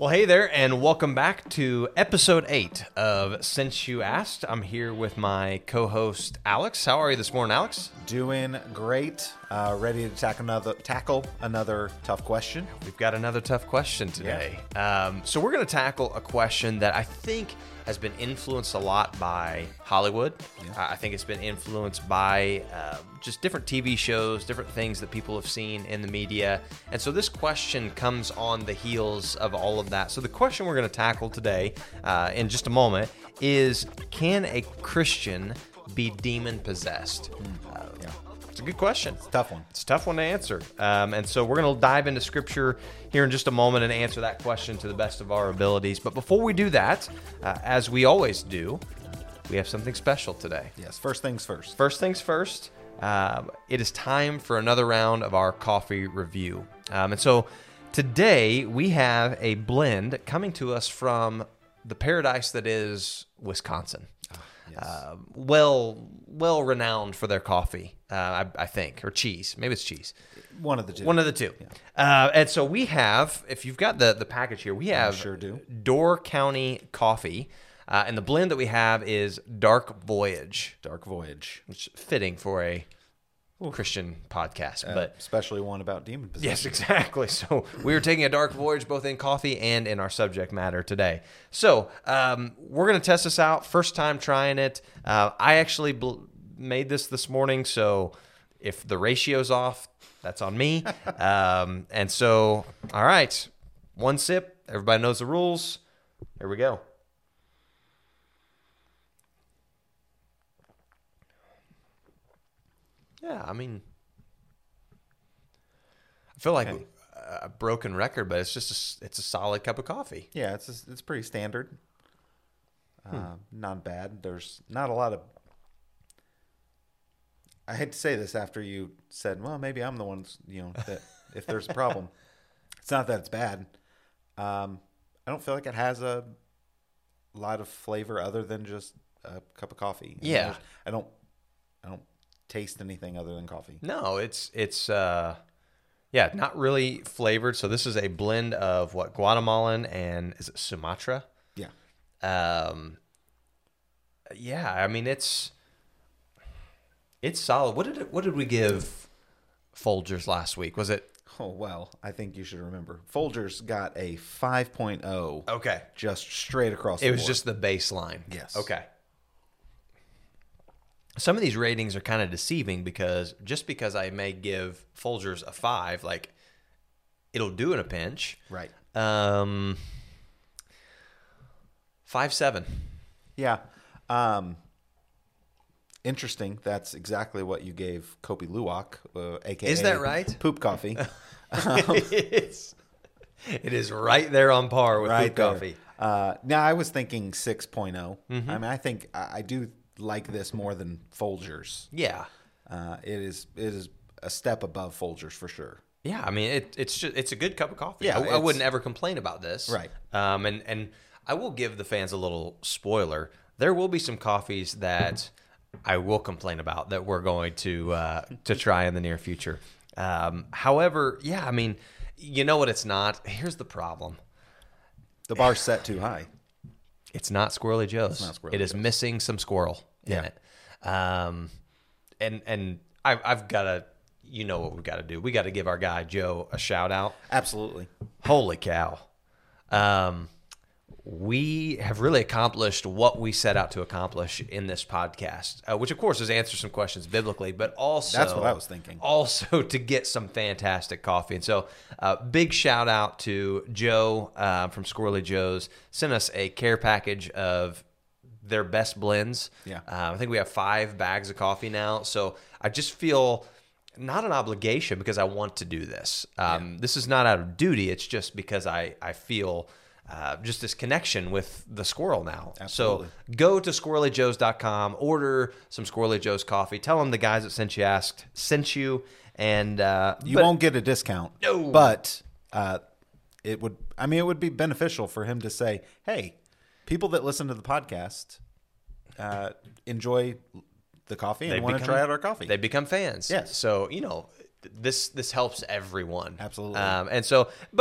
Well, hey there, and welcome back to episode 8 of Since You Asked. I'm here with my co-host, Alex. How are you this morning, Alex? Doing great. Ready to tackle another tough question. We've got another tough question today. So we're going to tackle a question that I think has been influenced a lot by Hollywood. Yeah. I think it's been influenced by just different TV shows, different things that people have seen in the media. And so this question comes on the heels of all of that. So the question we're going to tackle today in just a moment is, can a Christian be demon-possessed? It's a good question. It's a tough one. It's a tough one to answer. And so we're going to dive into Scripture here in just a moment and answer that question to the best of our abilities. But before we do that, as we always do, we have something special today. Yes, first things first. First things first, it is time for another round of our coffee review. And so today we have a blend coming to us from the paradise that is Wisconsin. Yes. Well renowned for their coffee, I think, or cheese. Maybe it's cheese. One of the two. One of the two. Yeah. And so we have, if you've got the package here, we have sure do. Door County coffee, and the blend that we have is Dark Voyage. Dark Voyage. Which is fitting for a Christian podcast, but especially one about demon possession. Yes, exactly. So we are taking a dark voyage both in coffee and in our subject matter today. So we're going to test this out. First time trying it. I actually made this morning, so if the ratio's off, that's on me. And so, all right, one sip. Everybody knows the rules. Here we go. Yeah, I mean, I feel like a broken record, but it's just it's a solid cup of coffee. Yeah, it's pretty standard. Not bad. There's not a lot of. I hate to say this after you said, well, maybe I'm the one, that if there's a problem. It's not that it's bad. I don't feel like it has a lot of flavor other than just a cup of coffee. Yeah. I don't taste anything other than coffee. No, it's not really flavored. So this is a blend of Guatemalan and is it Sumatra? Yeah. I mean it's solid. What did we give Folgers last week? Was it? Oh, well, I think you should remember. Folgers got a 5.0. Okay. Just straight across the board. It was just the baseline. Yes. Okay. Some of these ratings are kind of deceiving because I may give Folgers a 5, like it'll do in a pinch. Right. 5.7. Yeah. Interesting. That's exactly what you gave Kopi Luwak, a.k.a. Is that right? Poop coffee. It is right there on par with right Poop coffee. Now, I was thinking 6.0. Mm-hmm. I mean, I think I do like this more than Folgers. Yeah. It is a step above Folgers for sure. Yeah, I mean it's a good cup of coffee. Yeah, I wouldn't ever complain about this. Right. And I will give the fans a little spoiler. There will be some coffees that I will complain about that we're going to try in the near future. However, yeah, I mean, you know what it's not? Here's the problem. The bar's set too high. It's not Squirrely Joe's. It is Joe's. missing some squirrel in it. And I've got to, you know what we've got to do. We got to give our guy Joe a shout out. Absolutely. Holy cow. We have really accomplished what we set out to accomplish in this podcast, which of course is answer some questions biblically, but also that's what I was thinking. Also to get some fantastic coffee. And so big shout out to Joe from Squirrely Joe's. Sent us a care package of their best blends. Yeah. I think we have 5 bags of coffee now. So I just feel not an obligation because I want to do this. This is not out of duty. It's just because I feel just this connection with the squirrel now. Absolutely. So go to squirrelyjoes.com, order some Squirrely Joe's coffee. Tell them the guys that sent you, and you won't get a discount. No. But it would be beneficial for him to say, hey, people that listen to the podcast enjoy the coffee and want to try out our coffee. They become fans. Yes. So, this helps everyone. Absolutely. And so, but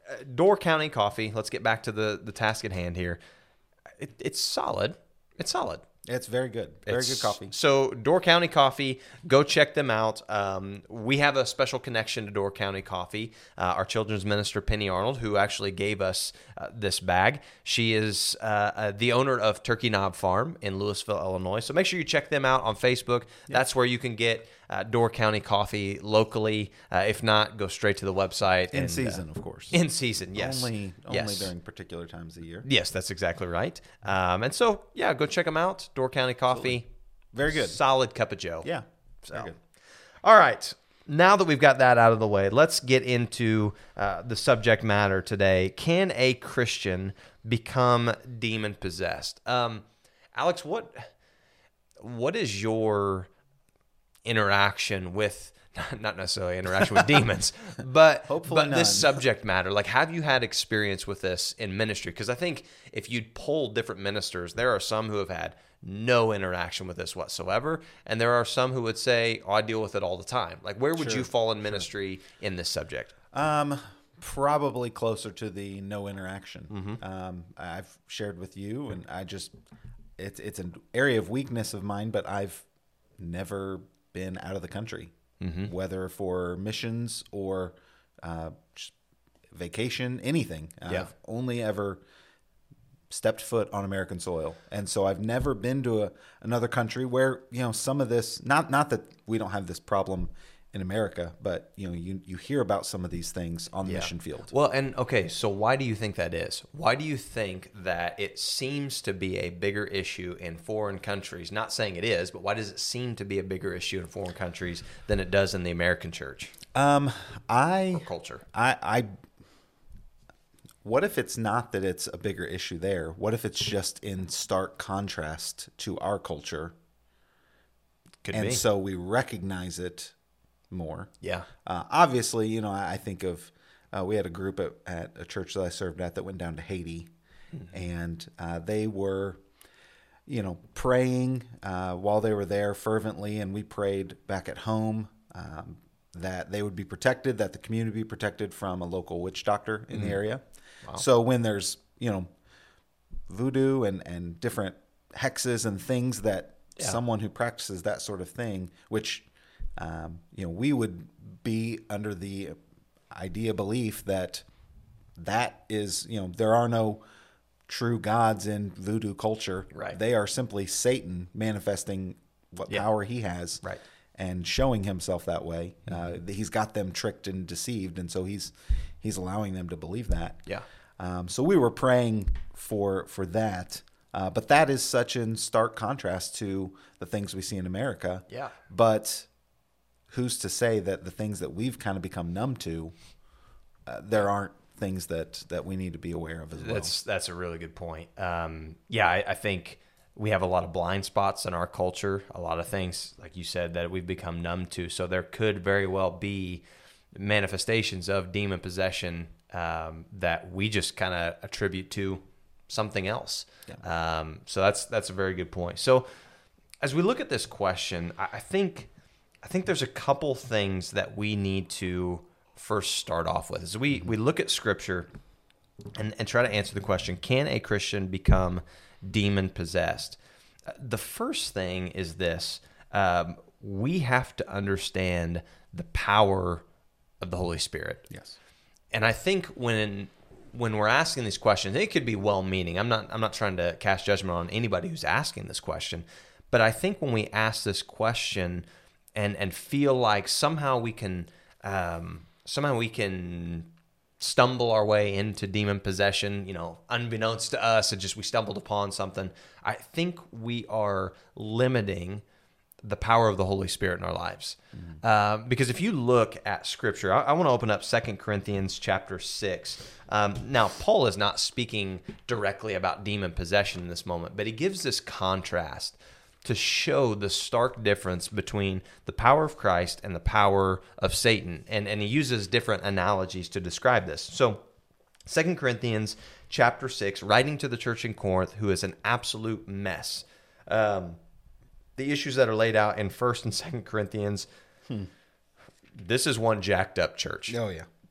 Door County Coffee. Let's get back to the task at hand here. It's solid. It's solid. It's very good. Very good coffee. So Door County Coffee, go check them out. We have a special connection to Door County Coffee. Our children's minister, Penny Arnold, who actually gave us this bag. She is the owner of Turkey Knob Farm in Louisville, Illinois. So make sure you check them out on Facebook. Yeah. That's where you can get Door County Coffee locally. If not, go straight to the website. In season, of course. In season, yes. Only during particular times of the year. Yes, that's exactly right. And so, yeah, go check them out. Door County Coffee. Absolutely. Very good. Solid cup of joe. Yeah, very good. All right. Now that we've got that out of the way, let's get into the subject matter today. Can a Christian become demon-possessed? Alex, what is your interaction with, not necessarily interaction with demons, but this subject matter? Like, have you had experience with this in ministry? Because I think if you'd poll different ministers, there are some who have had no interaction with this whatsoever, and there are some who would say, I deal with it all the time. Like, where would you fall in ministry in this subject? Probably closer to the no interaction. I've shared with you, and it's an area of weakness of mine, but I've never been out of the country, whether for missions or just vacation, anything. I've only ever stepped foot on American soil, and so I've never been to another country where some of this. Not that we don't have this problem in America, but you hear about some of these things on the mission field. Well, and okay, so why do you think that is? Why do you think that it seems to be a bigger issue in foreign countries? Not saying it is, but why does it seem to be a bigger issue in foreign countries than it does in the American church? Or culture. What if it's not that it's a bigger issue there? What if it's just in stark contrast to our culture? Could be. And so we recognize it more. Yeah. Obviously, I think of we had a group at a church that I served at that went down to Haiti, and they were, praying while they were there fervently, and we prayed back at home that they would be protected, that the community be protected from a local witch doctor in the area. Wow. So when there's, voodoo and different hexes and things that someone who practices that sort of thing, which we would be under the belief that is, there are no true gods in voodoo culture. Right. They are simply Satan manifesting what power he has, right, and showing himself that way. He's got them tricked and deceived, and so he's allowing them to believe that. Yeah. So we were praying for that. But that is such in stark contrast to the things we see in America. Yeah. But who's to say that the things that we've kind of become numb to, there aren't things that we need to be aware of as well? That's a really good point. I think we have a lot of blind spots in our culture, a lot of things, like you said, that we've become numb to. So there could very well be manifestations of demon possession that we just kind of attribute to something else. Yeah. So that's a very good point. So as we look at this question, I think there's a couple things that we need to first start off with. As we look at Scripture and try to answer the question, can a Christian become demon-possessed? The first thing is this. We have to understand the power of the Holy Spirit. Yes. And I think when we're asking these questions, it could be well-meaning. I'm not trying to cast judgment on anybody who's asking this question, but I think when we ask this question and feel like somehow we can stumble our way into demon possession, unbeknownst to us, and just we stumbled upon something, I think we are limiting the power of the Holy Spirit in our lives. Because if you look at Scripture, I want to open up 2 Corinthians chapter 6. Now, Paul is not speaking directly about demon possession in this moment, but he gives this contrast to show the stark difference between the power of Christ and the power of Satan. And he uses different analogies to describe this. So 2 Corinthians chapter 6, writing to the church in Corinth, who is an absolute mess. The issues that are laid out in 1 and 2 Corinthians, this is one jacked up church. Oh, yeah.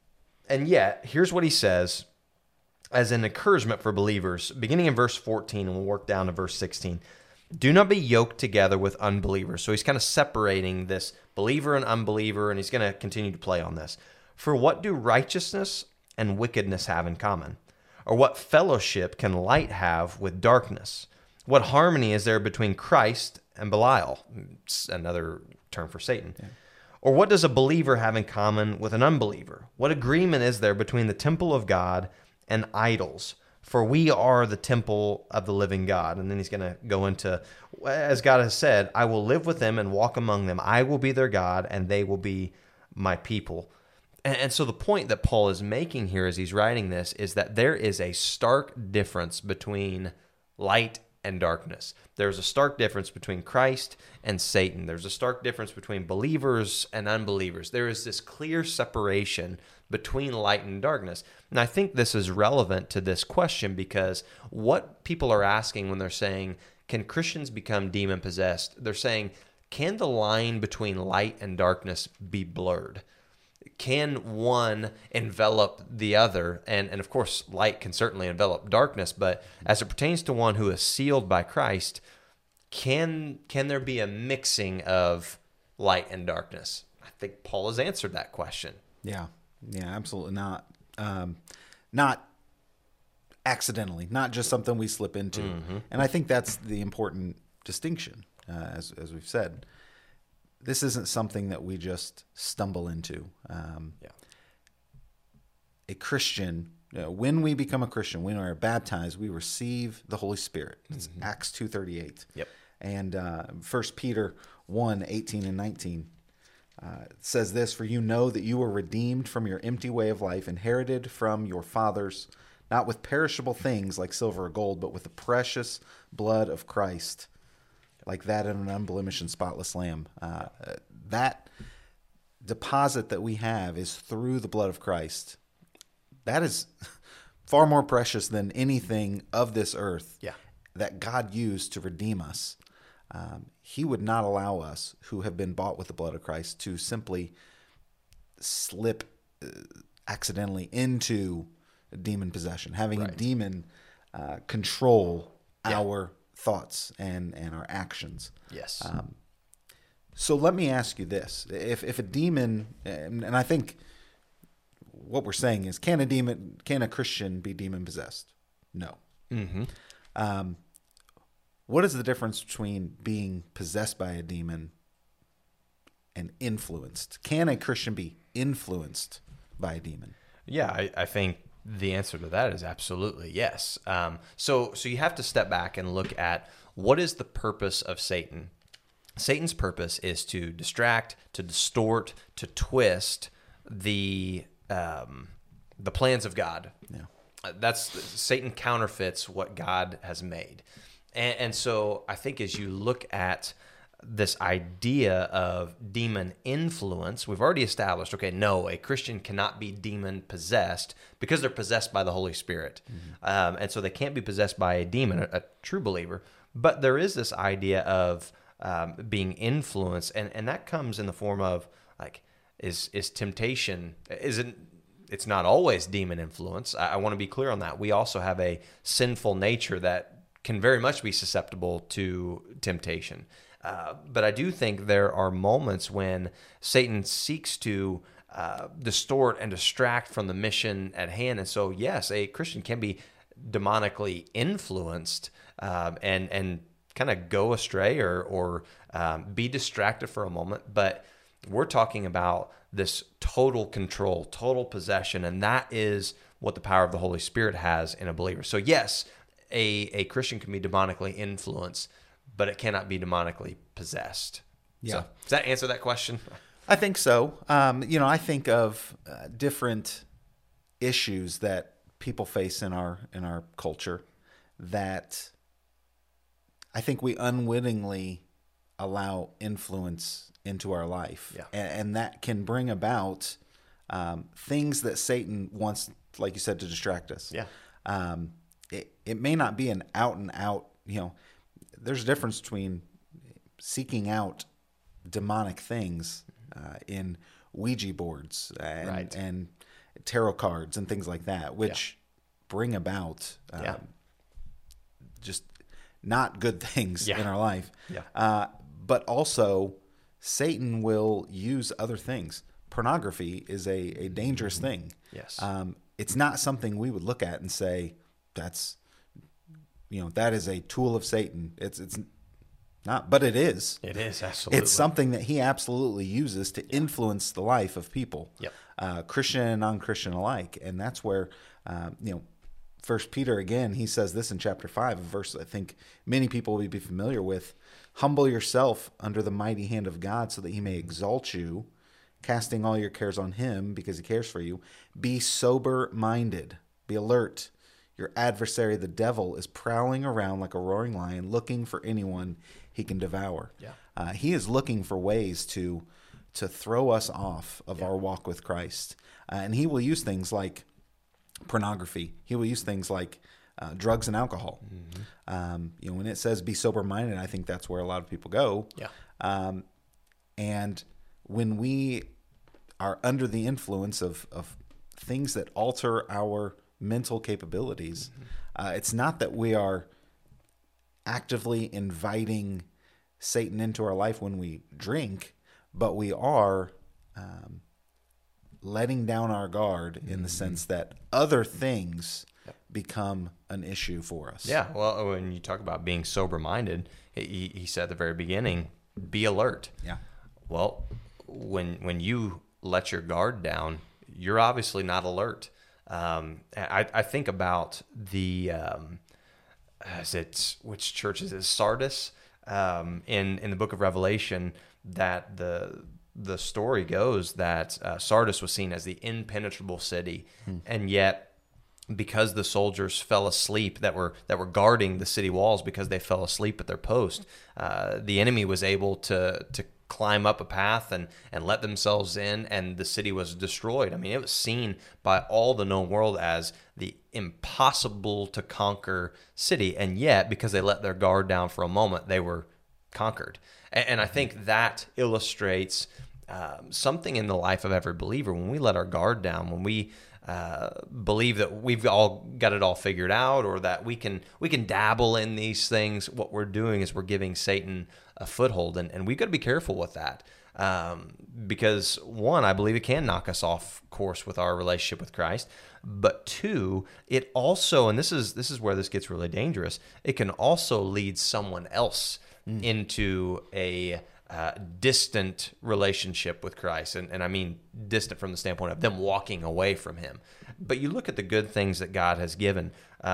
And yet, here's what he says as an encouragement for believers, beginning in verse 14, and we'll work down to verse 16. Do not be yoked together with unbelievers. So he's kind of separating this believer and unbeliever, and he's going to continue to play on this. For what do righteousness and wickedness have in common? Or what fellowship can light have with darkness? What harmony is there between Christ and Belial? It's another term for Satan. Yeah. Or what does a believer have in common with an unbeliever? What agreement is there between the temple of God and idols? For we are the temple of the living God. And then he's going to go into, as God has said, I will live with them and walk among them. I will be their God, and they will be my people. And so the point that Paul is making here as he's writing this is that there is a stark difference between light and darkness. There's a stark difference between Christ and Satan. There's a stark difference between believers and unbelievers. There is this clear separation between light and darkness. And I think this is relevant to this question because what people are asking when they're saying, can Christians become demon-possessed? They're saying, can the line between light and darkness be blurred? Can one envelop the other? And of course, light can certainly envelop darkness, but as it pertains to one who is sealed by Christ, can there be a mixing of light and darkness? I think Paul has answered that question. Yeah, absolutely not. Not accidentally, not just something we slip into. Mm-hmm. And I think that's the important distinction, as we've said. This isn't something that we just stumble into. A Christian, when we become a Christian, when we are baptized, we receive the Holy Spirit. It's Acts 2:38. Yep. And 1 Peter 1:18 and 19 says this, for you know that you were redeemed from your empty way of life, inherited from your fathers, not with perishable things like silver or gold, but with the precious blood of Christ, like that of an unblemished and spotless lamb. That deposit that we have is through the blood of Christ. That is far more precious than anything of this earth that God used to redeem us. He would not allow us who have been bought with the blood of Christ to simply slip accidentally into demon possession, having a demon control our thoughts and our actions. Yes. So let me ask you this. If a demon, and I think what we're saying is, can a Christian be demon possessed? No. Mm-hmm. What is the difference between being possessed by a demon and influenced? Can a Christian be influenced by a demon? Yeah, I think the answer to that is absolutely yes. So you have to step back and look at what is the purpose of Satan. Satan's purpose is to distract, to distort, to twist the plans of God. Yeah. Satan counterfeits what God has made. And so I think as you look at this idea of demon influence, we've already established, no, a Christian cannot be demon possessed because they're possessed by the Holy Spirit. Mm-hmm. And so they can't be possessed by a demon, a true believer. But there is this idea of being influenced, and that comes in the form of, is temptation, it's not always demon influence. I want to be clear on that. We also have a sinful nature that can very much be susceptible to temptation. But I do think there are moments when Satan seeks to distort and distract from the mission at hand. And so, yes, a Christian can be demonically influenced and kind of go astray or be distracted for a moment. But we're talking about this total control, total possession, and that is what the power of the Holy Spirit has in a believer. So, yes, a Christian can be demonically influenced, but it cannot be demonically possessed. Yeah. So, does that answer that question? I think so. I think of different issues that people face in our culture that I think we unwittingly allow influence into our life. Yeah. And that can bring about things that Satan wants, like you said, to distract us. Yeah. It may not be an out and out, there's a difference between seeking out demonic things in Ouija boards and tarot cards and things like that, which bring about just not good things in our life. But also, Satan will use other things. Pornography is a dangerous thing. Yes. It's not something we would look at and say, that is a tool of Satan. It's not, but it is. It is, absolutely. It's something that he absolutely uses to influence the life of people, Christian and non-Christian alike. And that's where, First Peter, again, he says this in chapter 5, a verse I think many people will be familiar with. Humble yourself under the mighty hand of God so that he may exalt you, casting all your cares on him because he cares for you. Be sober-minded. Be alert. Your adversary, the devil, is prowling around like a roaring lion, looking for anyone he can devour. He is looking for ways to throw us off of our walk with Christ. And he will use things like pornography. He will use things like drugs and alcohol. When it says be sober-minded, I think that's where a lot of people go. And when we are under the influence of things that alter our mental capabilities, it's not that we are actively inviting Satan into our life when we drink, but we are letting down our guard in the sense that other things become an issue for us. Yeah, well, when you talk about being sober-minded, he said at the very beginning, be alert. Yeah. Well, when you let your guard down, you're obviously not alert. I think about which church is it? Sardis, in the book of Revelation, that the story goes that Sardis was seen as the impenetrable city, and yet because the soldiers fell asleep that were guarding the city walls, because they fell asleep at their post, the enemy was able to climb up a path and let themselves in, and the city was destroyed. I mean, it was seen by all the known world as the impossible to conquer city, and yet because they let their guard down for a moment, they were conquered. And I think that illustrates something in the life of every believer. When we let our guard down, when we believe that we've all got it all figured out, or that we can dabble in these things, what we're doing is we're giving Satan a foothold, and we've got to be careful with that, because one, I believe it can knock us off course with our relationship with Christ, but two, it also, and this is where this gets really dangerous, it can also lead someone else into a distant relationship with Christ. And I mean distant from the standpoint of them walking away from him. But you look at the good things that God has given.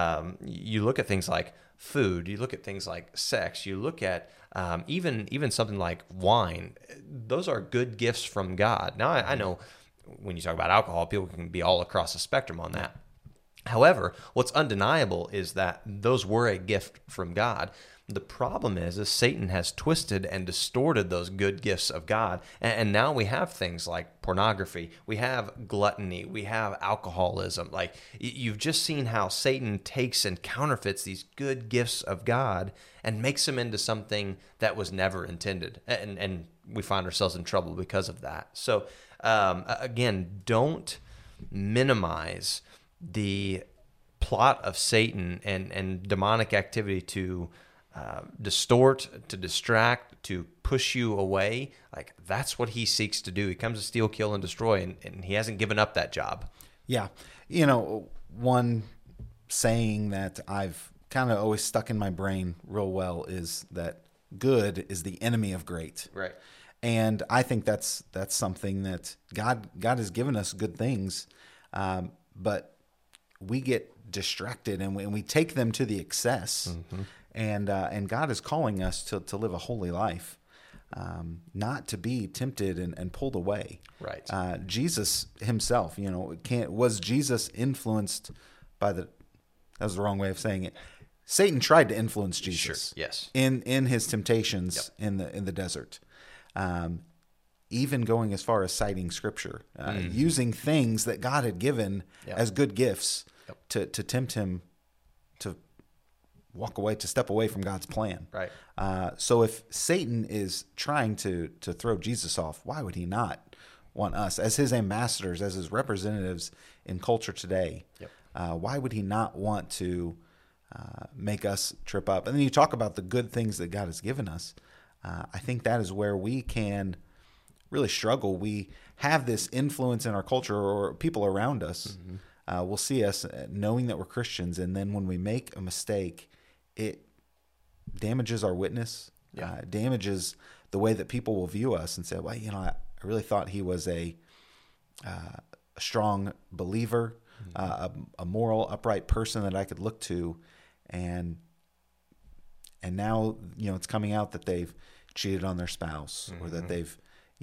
You look at things like food. You look at things like sex. You look at even something like wine. Those are good gifts from God. Now, I know when you talk about alcohol, people can be all across the spectrum on that. However, what's undeniable is that those were a gift from God. The problem is Satan has twisted and distorted those good gifts of God. And now we have things like pornography. We have gluttony. We have alcoholism. Like, you've just seen how Satan takes and counterfeits these good gifts of God and makes them into something that was never intended. And we find ourselves in trouble because of that. So, again, don't minimize the plot of Satan and demonic activity to distort, to distract, to push you away. Like, that's what he seeks to do. He comes to steal, kill, and destroy, and he hasn't given up that job. Yeah. One saying that I've kind of always stuck in my brain real well is that good is the enemy of great. Right. And I think that's something that God has given us good things, but we get distracted and we take them to the excess. Mm-hmm. And God is calling us to live a holy life, not to be tempted and pulled away. Right. Jesus himself, was Jesus influenced by that was the wrong way of saying it. Satan tried to influence Jesus. Sure. Yes. In his temptations in the desert. Even going as far as citing scripture, using things that God had given as good gifts to tempt him to walk away, to step away from God's plan. Right. So if Satan is trying to throw Jesus off, why would he not want us as his ambassadors, as his representatives in culture today? Yep. Why would he not want to make us trip up? And then you talk about the good things that God has given us. I think that is where we can really struggle. We have this influence in our culture, or people around us will see us knowing that we're Christians, and then when we make a mistake, it damages our witness, damages the way that people will view us and say, well, I really thought he was a strong believer, a moral, upright person that I could look to, and now it's coming out that they've cheated on their spouse, or that they've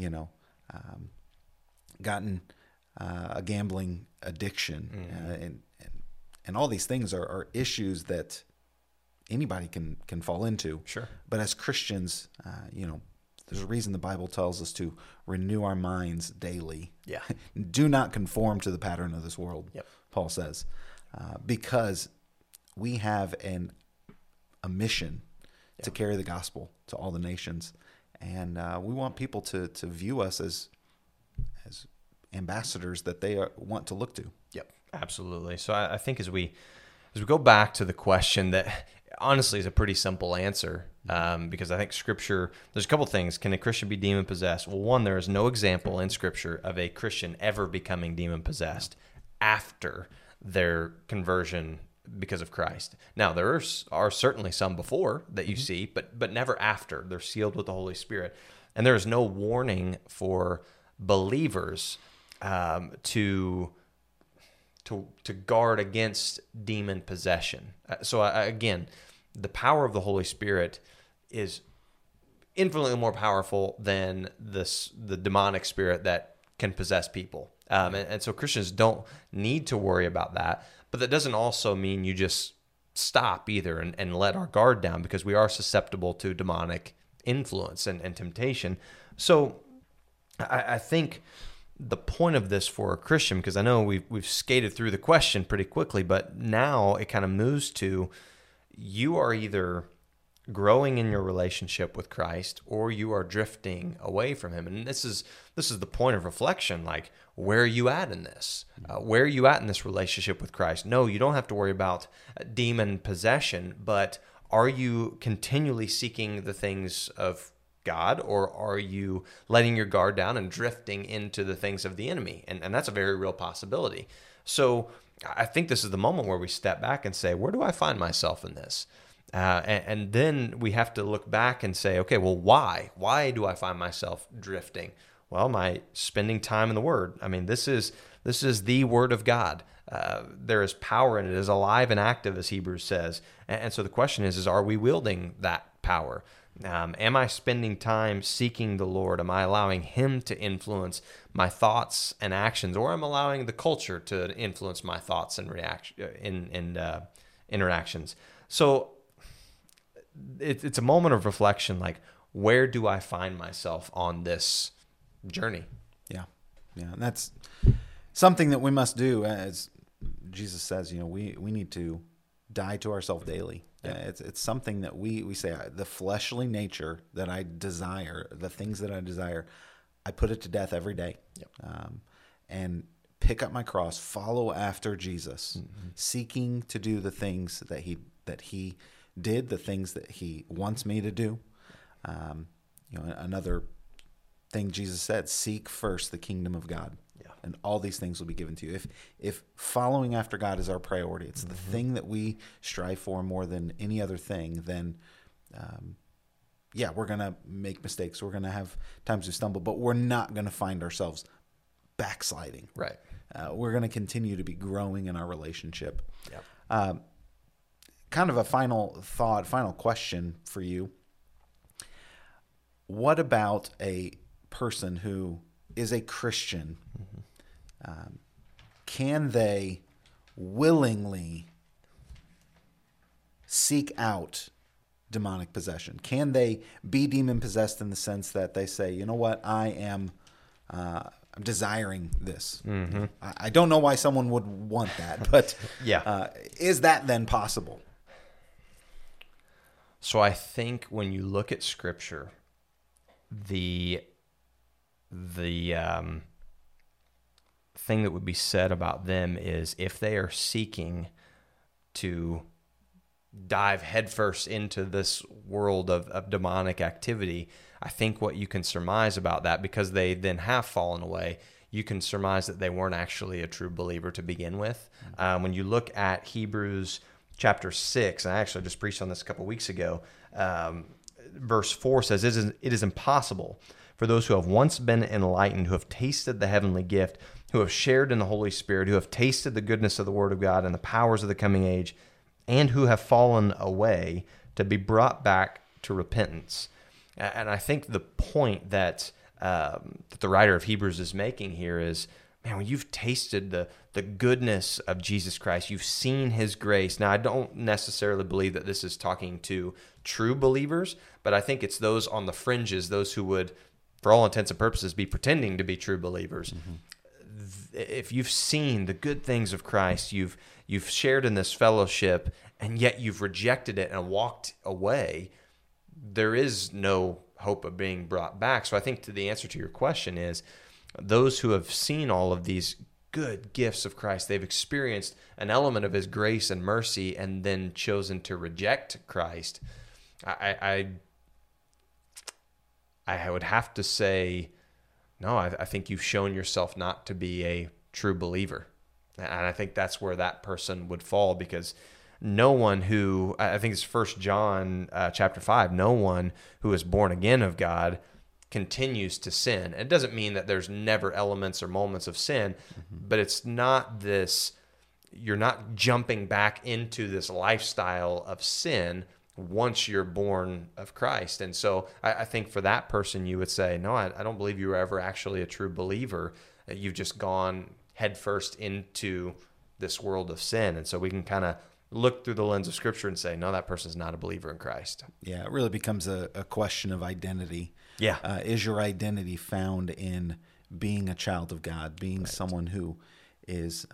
gotten a gambling addiction, and all these things are issues that anybody can fall into. Sure. But as Christians, there's a reason the Bible tells us to renew our minds daily. Yeah. Do not conform to the pattern of this world. Yep. Paul says, because we have a mission to carry the gospel to all the nations, and we want people to view us as ambassadors that they want to look to. Yep, absolutely. So I think as we go back to the question that honestly is a pretty simple answer, because I think Scripture, there's a couple things. Can a Christian be demon-possessed? Well, one, there is no example in Scripture of a Christian ever becoming demon-possessed after their conversion because of Christ. Now, there are certainly some before that you see, but never after. They're sealed with the Holy Spirit. And there is no warning for believers to guard against demon possession. So again, the power of the Holy Spirit is infinitely more powerful than the demonic spirit that can possess people. And so Christians don't need to worry about that. But that doesn't also mean you just stop either and let our guard down, because we are susceptible to demonic influence and temptation. So I think the point of this for a Christian, because I know we've skated through the question pretty quickly, but now it kind of moves to, you are either growing in your relationship with Christ or you are drifting away from him. And this is the point of reflection. Like, where are you at in this? Where are you at in this relationship with Christ? No, you don't have to worry about demon possession, but are you continually seeking the things of God, or are you letting your guard down and drifting into the things of the enemy? And that's a very real possibility. So I think this is the moment where we step back and say, where do I find myself in this? And then we have to look back and say, okay, well, why? Why do I find myself drifting? Well, my spending time in the Word. I mean, this is the Word of God. There is power in it. It is alive and active, as Hebrews says. And so the question is are we wielding that power? Am I spending time seeking the Lord? Am I allowing him to influence my thoughts and actions, or am I allowing the culture to influence my thoughts and interactions? So it's a moment of reflection, like, where do I find myself on this journey? Yeah. And that's something that we must do. As Jesus says, we need to die to ourselves daily. It's something that we say, the fleshly nature that I desire, the things that I desire, I put it to death every day. And pick up my cross, follow after Jesus, seeking to do the things that he did, the things that he wants me to do. Another thing Jesus said, seek first the kingdom of God. And all these things will be given to you. If following after God is our priority, it's the thing that we strive for more than any other thing, then, we're going to make mistakes. We're going to have times we stumble, but we're not going to find ourselves backsliding. Right. We're going to continue to be growing in our relationship. Kind of a final question for you. What about a person who is a Christian? Can they willingly seek out demonic possession? Can they be demon possessed in the sense that they say, you know what, I'm desiring this? I don't know why someone would want that, but is that then possible? So I think when you look at Scripture, the thing that would be said about them is if they are seeking to dive headfirst into this world of demonic activity, I think what you can surmise about that, because they then have fallen away, you can surmise that they weren't actually a true believer to begin with. When you look at Hebrews chapter 6, and I actually just preached on this a couple of weeks ago, verse 4 says, "It is impossible for those who have once been enlightened, who have tasted the heavenly gift, who have shared in the Holy Spirit, who have tasted the goodness of the Word of God and the powers of the coming age, and who have fallen away, to be brought back to repentance." And I think the point that the writer of Hebrews is making here is, man, when you've tasted the goodness of Jesus Christ, you've seen his grace. Now, I don't necessarily believe that this is talking to true believers, but I think it's those on the fringes, those who would, for all intents and purposes, be pretending to be true believers. If you've seen the good things of Christ, you've shared in this fellowship, and yet you've rejected it and walked away, there is no hope of being brought back. So I think the answer to your question is, those who have seen all of these good gifts of Christ, they've experienced an element of his grace and mercy and then chosen to reject Christ. I would have to say, no, I think you've shown yourself not to be a true believer. And I think that's where that person would fall, because no one who, I think it's 1 John chapter 5, no one who is born again of God continues to sin. It doesn't mean that there's never elements or moments of sin, but it's not this, you're not jumping back into this lifestyle of sin once you're born of Christ. And so I think for that person, you would say, no, I don't believe you were ever actually a true believer. You've just gone headfirst into this world of sin. And so we can kind of look through the lens of Scripture and say, no, that person's not a believer in Christ. Yeah, it really becomes a question of identity. Yeah. Is your identity found in being a child of God, being someone who is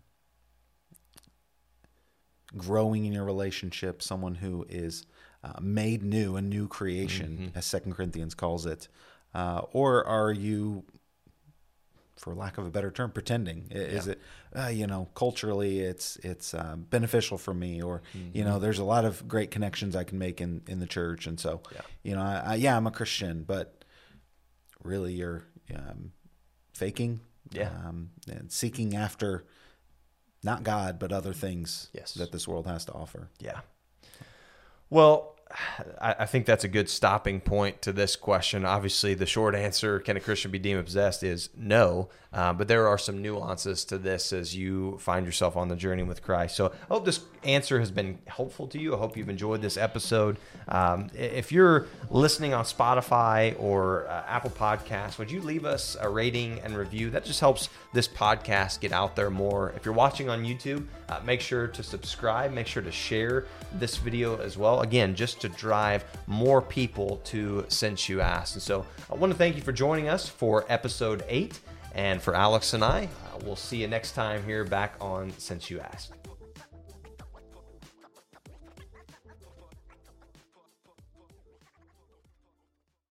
growing in your relationship, someone who is made new, a new creation, as 2 Corinthians calls it? Or are you, for lack of a better term, pretending? Is it, culturally it's beneficial for me, or, there's a lot of great connections I can make in the church. And so, I'm a Christian, but really you're faking, and seeking after not God, but other things that this world has to offer. Yeah. Well, I think that's a good stopping point to this question. Obviously, the short answer, can a Christian be demon-possessed, is no. But there are some nuances to this as you find yourself on the journey with Christ. So I hope this answer has been helpful to you. I hope you've enjoyed this episode. If you're listening on Spotify or Apple Podcasts, would you leave us a rating and review? That just helps this podcast get out there more. If you're watching on YouTube, make sure to subscribe. Make sure to share this video as well. Again, just to drive more people to Since You Asked. And so I want to thank you for joining us for episode 8. And for Alex and I, we'll see you next time here back on Since You Asked.